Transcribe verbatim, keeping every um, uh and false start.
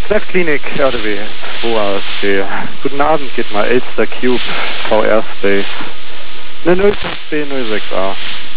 Klinik, R D W, zwei A S D. Guten Abend, geht mal Elster Cube, V R Space. Ne null fünf B null sechs A.